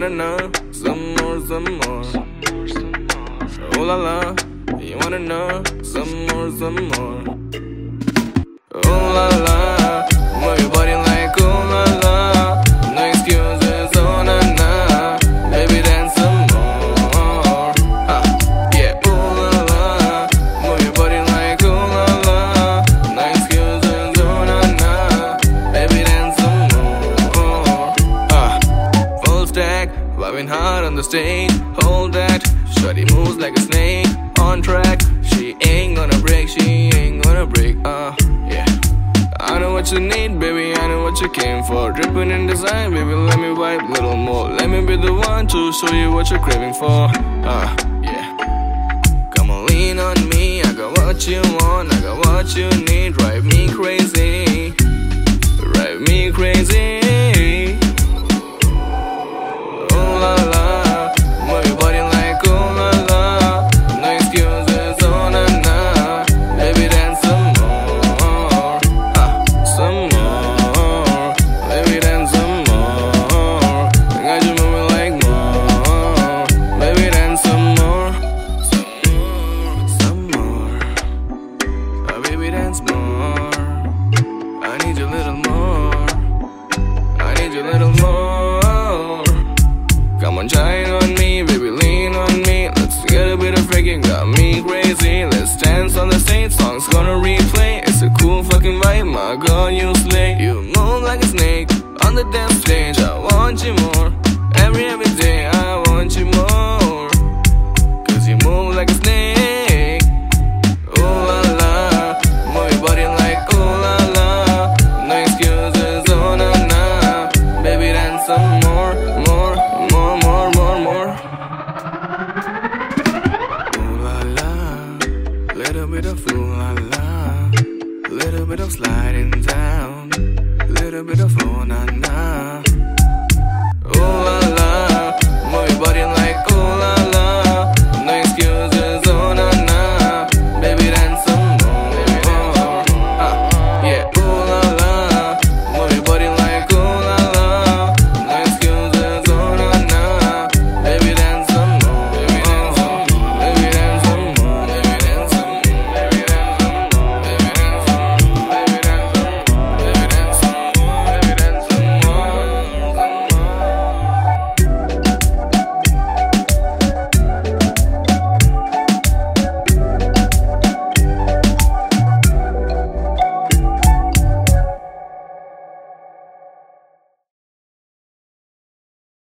wanna know some more, some more. Oh la la, you wanna know some more, some more. Oh la la, move your body like oh la la. No excuses, oh na na. Baby, dance some more. Yeah, oh la la, move your body like oh la la. No excuses, oh na na. Baby, dance some more. Full stack, vibing hard on the stage. Hold that, shawty moves like a snake. On track, she ain't gonna break, she ain't gonna break. Yeah. I know what you need, baby, I know what you came for. Dripping in design, baby, let me vibe a little more. Let me be the one to show you what you're craving for. Yeah. Come on, lean on me, I got what you want, I got what you need. Drive me crazy, drive me crazy. Oh la la, move your body like oh la la. No excuses, oh na na. Baby, dance some more, some more. Baby, dance some more. I got you moving like more. Baby, dance some more, some more. Baby, dance more. I need you a little more. I need you a little more. Come on, shine on me, baby, lean on me. Let's get a bit of freaking, got me crazy. Let's dance on the stage, song's gonna replay. It's a cool fucking vibe, my girl, you slay. You move like a snake on the dance stage, I want you more.